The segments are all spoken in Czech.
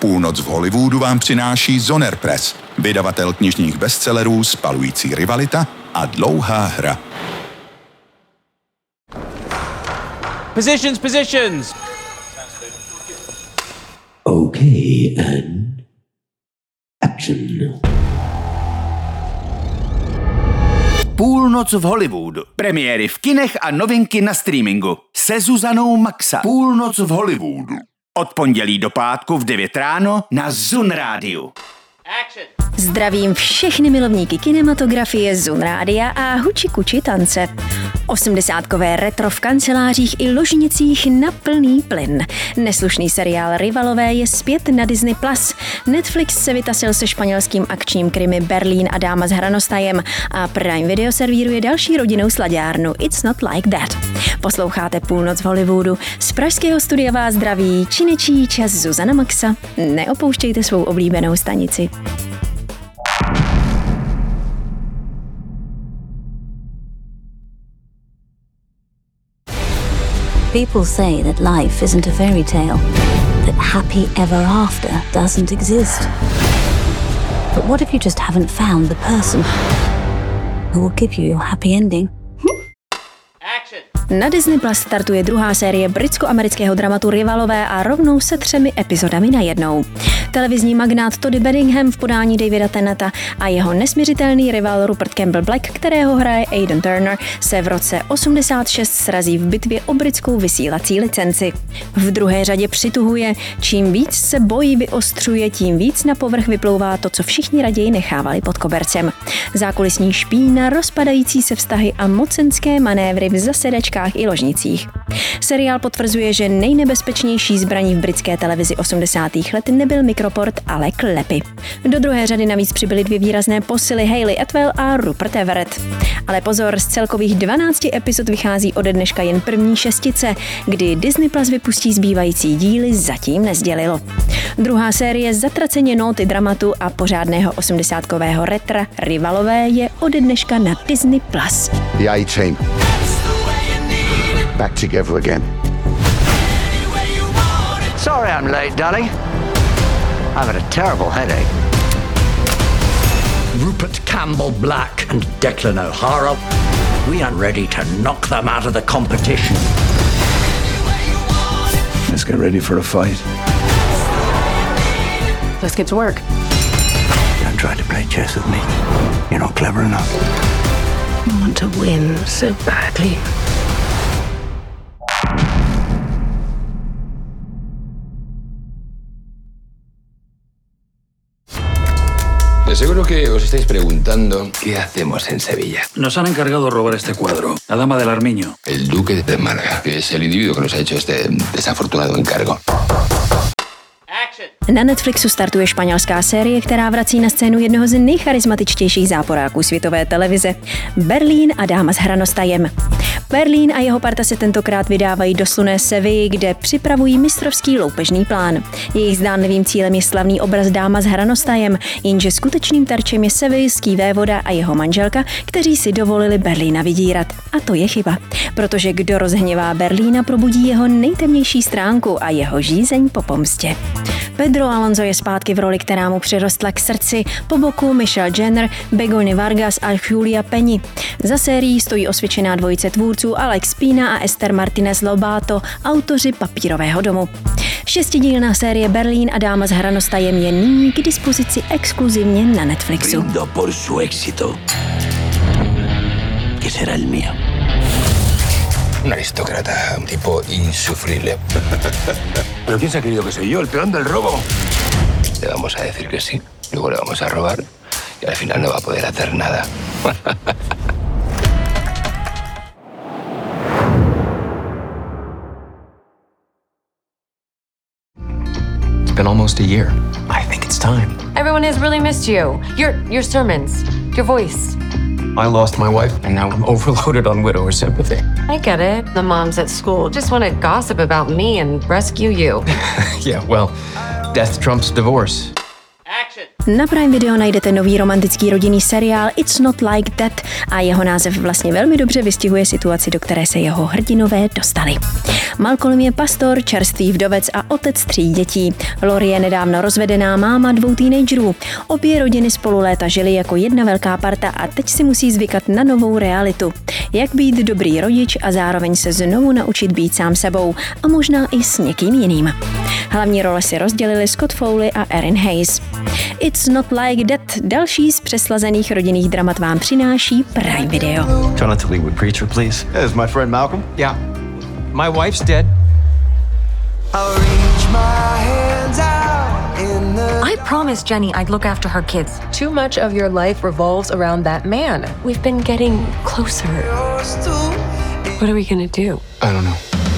Půlnoc v Hollywoodu vám přináší Zoner Press, vydavatel knižních bestsellerů Spalující rivalita a Dlouhá hra. Positions! Okay, and action. Půlnoc v Hollywoodu. Premiéry v kinech a novinky na streamingu. Se Zuzanou Maxa. Půlnoc v Hollywoodu. Od pondělí do pátku v 9 ráno na Zun Rádiu. Zdravím všechny milovníky kinematografie, Zun Rádia a huči kuči tance. 80kové retro v kancelářích i ložnicích na plný plyn. Neslušný seriál Rivalové je zpět na Disney+. Netflix se vytasil se španělským akčním krimi Berlín a dáma s hranostajem a Prime Video servíruje další rodinnou slaďárnu It's Not Like That. Posloucháte Půlnoc v Hollywoodu. Z pražského studia vás zdraví činečí čas Zuzana Maxa. Neopouštějte svou oblíbenou stanici. People say that life isn't a fairy tale, that happy ever after doesn't exist. But what if you just haven't found the person who will give you your happy ending? Na Disney Plus startuje druhá série britsko-amerického dramatu Rivalové a rovnou se 3 epizodami najednou. Televizní magnát Toddy Bedingham v podání Davida Tennanta a jeho nesmiřitelný rival Rupert Campbell Black, kterého hraje Aidan Turner, se v roce 86 srazí v bitvě o britskou vysílací licenci. V druhé řadě přituhuje, čím víc se boj vyostřuje, tím víc na povrch vyplouvá to, co všichni raději nechávali pod kobercem. Zákulisní špína, rozpadající se vztahy a mocenské manévry v zasedačkách i ložnicích. Seriál potvrzuje, že nejnebezpečnější zbraní v britské televizi 80. let nebyl mikroport, ale klepy. Do druhé řady navíc přibyly 2 výrazné posily, Hayley Atwell a Rupert Everett. Ale pozor, z celkových 12 epizod vychází ode dneška jen první 6, kdy Disney Plus vypustí zbývající díly, zatím nezdělilo. Druhá série zatraceně nóty dramatu a pořádného 80kového retra Rivalové je ode dneška na Disney Plus. The A-Team. Back together again. Sorry I'm late, darling. I've had a terrible headache. Rupert Campbell Black and Declan O'Hara. We are ready to knock them out of the competition. Let's get ready for a fight. Let's get to work. Don't try to play chess with me. You're not clever enough. I want to win so badly. De seguro que os estáis preguntando qué hacemos en Sevilla. Nos han encargado robar este cuadro, la dama del Armiño. El duque de Málaga, que es el individuo que nos ha hecho este desafortunado encargo. Na Netflixu startuje španělská série, která vrací na scénu jednoho z nejcharismatičtějších záporáků světové televize. Berlín a dáma s hranostajem. Berlín a jeho parta se tentokrát vydávají do slunné Sevilly, kde připravují mistrovský loupežný plán. Jejich zdánlivým cílem je slavný obraz dáma s hranostajem, jenže skutečným terčem je seviljský vévoda a jeho manželka, kteří si dovolili Berlína vydírat. A to je chyba, protože kdo rozhněvá Berlína, probudí jeho nejtemnější stránku a jeho žízeň po pomstě. Pedro Alonso je zpátky v roli, která mu přirostla k srdci, po boku Michelle Jenner, Begoña Vargas a Julia Penny. Za sérií stojí osvědčená dvojice tvůrců Alex Pina a Esther Martinez Lobato, autoři Papírového domu. 6dílná série Berlín a dáma s hranostajem je nyní k dispozici exkluzivně na Netflixu. Brindo por su éxito, que será el mío. Un aristócrata, un tipo insufrible. ¿Pero quién se ha creído que soy yo, el peón del robo? Le vamos a decir que sí, luego le vamos a robar y al final no va a poder hacer nada. It's been almost a year. I think it's time. Everyone has really missed you. Your sermons, your voice. I lost my wife, and now I'm overloaded on widower sympathy. I get it. The moms at school just want to gossip about me and rescue you. Yeah, well, death trumps divorce. Action! Na Prime Video najdete nový romantický rodinný seriál It's Not Like That a jeho název vlastně velmi dobře vystihuje situaci, do které se jeho hrdinové dostali. Malcolm je pastor, čerstvý vdovec a otec 3 dětí. Lori je nedávno rozvedená máma 2 teenagerů. Obě rodiny spolu léta žily jako jedna velká parta a teď si musí zvykat na novou realitu. Jak být dobrý rodič a zároveň se znovu naučit být sám sebou a možná i s někým jiným. Hlavní role si rozdělili Scott Foley a Erin Hayes. It's Not Like That, další z přeslazených rodinných dramat vám přináší Prime Video. Try not to leave with preacher, please. Hey, is my friend Malcolm? Yeah. My wife's dead. I promised Jenny I'd look after her kids. Too much of your life revolves around that man. We've been getting closer. What are we gonna do? I don't know.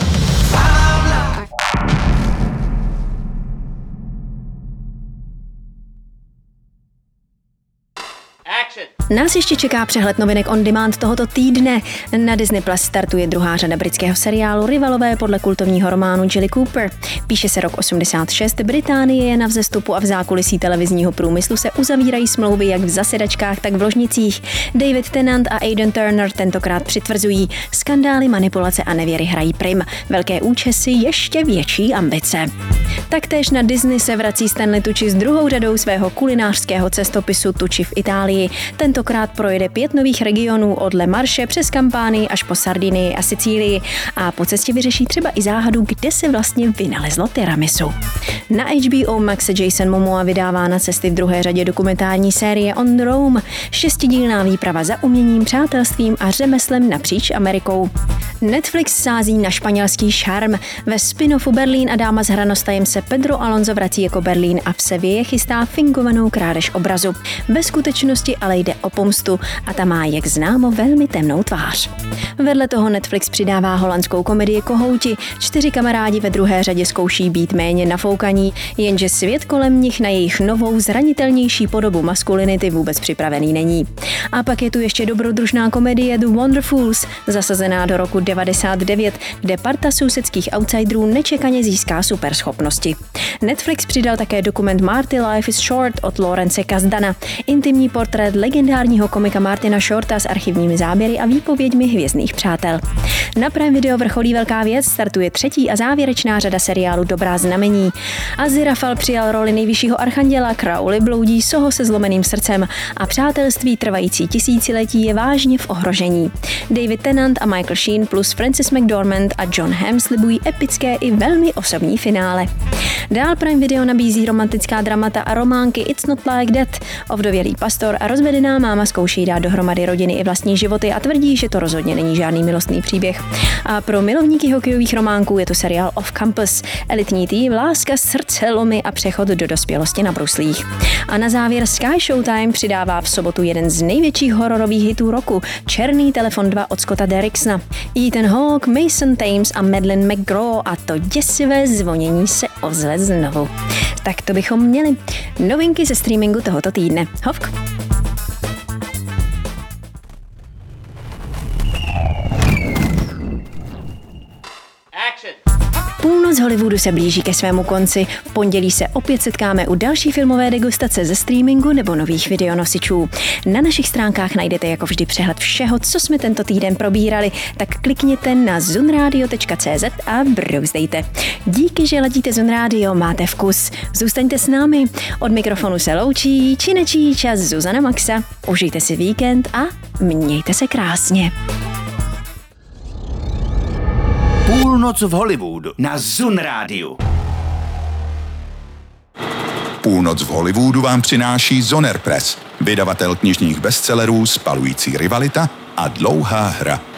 Nás ještě čeká přehled novinek on demand tohoto týdne. Na Disney Plus startuje druhá řada britského seriálu Rivalové podle kultovního románu Jilly Cooper. Píše se rok 86, Británie je na vzestupu a v zákulisí televizního průmyslu se uzavírají smlouvy jak v zasedačkách, tak v ložnicích. David Tennant a Aidan Turner tentokrát přitvrzují. Skandály, manipulace a nevěry hrají prim. Velké účesy, ještě větší ambice. Taktéž na Disney se vrací Stanley Tucci s druhou řadou svého kulinářského cestopisu Tucci v Itálii. Tentokrát projede 5 nových regionů od Le Marche přes Kampánii až po Sardinii a Sicílii a po cestě vyřeší třeba i záhadu, kde se vlastně vynalezlo tiramisu. Na HBO Max se Jason Momoa vydává na cesty v druhé řadě dokumentární série On Rome, 6dílná výprava za uměním, přátelstvím a řemeslem napříč Amerikou. Netflix sází na španělský šarm. Ve spin-offu Berlín a dáma s hranostajem se Pedro Alonso vrací jako Berlín a v Seville chystá fingovanou krádež obrazu. Ve skutečnosti ale jde o pomstu a ta má, jak známo, velmi temnou tvář. Vedle toho Netflix přidává holandskou komedii Kohouti. 4 kamarádi ve druhé řadě zkouší být méně nafoukaní, jenže svět kolem nich na jejich novou, zranitelnější podobu maskulinity vůbec připravený není. A pak je tu ještě dobrodružná komedie The Wonderfuls, zasazená do roku 99, kde parta sousedských outsiderů nečekaně získá superschopnosti. Netflix přidal také dokument Marty Life is Short od Lawrence Kasdana, intimní portrét legendárního komika Martina Shorta s archivními záběry a výpověďmi hvězdných přátel. Na Prime Video vrcholí velká věc, startuje 3. a závěrečná řada seriálu Dobrá znamení. Aziraphale přijal roli nejvyššího archanděla, Crowley bloudí soho se zlomeným srdcem a přátelství trvající tisíciletí je vážně v ohrožení. David Tennant a Michael Sheen plus Frances McDormand a John Hamm slibují epické i velmi osobní finále. Dál Prime Video nabízí romantická dramata a románky It's Not Like That. Ovdovělý pastor a rozvedená máma zkouší dát dohromady rodiny i vlastní životy a tvrdí, že to rozhodně není žádný milostný příběh. A pro milovníky hokejových románků je tu seriál Off Campus, elitní tým, láska, srdce, lomy a přechod do dospělosti na bruslích. A na závěr Sky Showtime přidává v sobotu jeden z největších hororových hitů roku, Černý telefon 2 od Scotta Derricksona. Ethan Hawke, Mason Thames a Madeleine McGraw a to děsivé zvonění se ozve znovu. Tak to bychom měli. Novinky ze streamingu tohoto týdne. Hovk. Půlnoc Hollywoodu se blíží ke svému konci. V pondělí se opět setkáme u další filmové degustace ze streamingu nebo nových videonosičů. Na našich stránkách najdete jako vždy přehled všeho, co jsme tento týden probírali, tak klikněte na zunradio.cz a brouzdejte. Díky, že ladíte Zun Radio, máte vkus. Zůstaňte s námi. Od mikrofonu se loučí Činečíč a Zuzana Maxa. Užijte si víkend a mějte se krásně. Půlnoc v Hollywoodu na Zun Rádiu. Půlnoc v Hollywoodu vám přináší Zoner Press, vydavatel knižních bestsellerů Spalující rivalita a Dlouhá hra.